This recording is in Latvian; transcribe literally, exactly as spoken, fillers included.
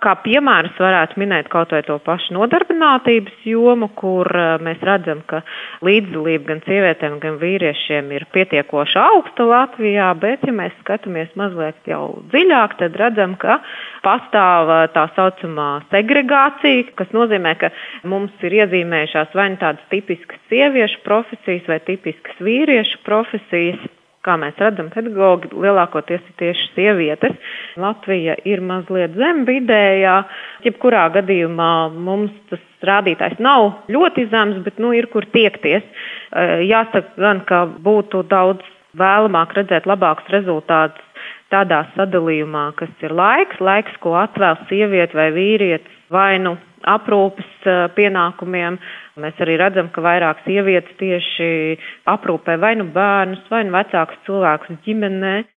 Kā piemērus varētu minēt kaut vai to pašu nodarbinātības jomu, kur mēs redzam, ka līdzdalība gan sievietēm, gan vīriešiem ir pietiekoši augsta Latvijā, bet, ja mēs skatāmies mazliet jau dziļāk, tad redzam, ka pastāv tā saucamā segregācija, kas nozīmē, ka mums ir iezīmējušās vai nu tādas tipiskas sieviešu profesijas vai tipiskas vīriešu profesijas. Kā mēs redzam, pedagogi lielākoties ir tieši sievietes. Latvija ir mazliet zem vidējā. Jebkurā gadījumā mums tas rādītājs nav ļoti zems, bet nu ir kur tiekties. Jāsaka gan, ka būtu daudz vēlamāk redzēt labākus rezultātus tādā sadalījumā, kas ir laiks, laiks, ko atvēl sieviete vai vīrietis vai nu aprūpes pienākumiem. Mēs arī redzam, ka vairāk sievietes tieši aprūpē vai nu bērnus, vai nu vecākus cilvēkus ģimenē.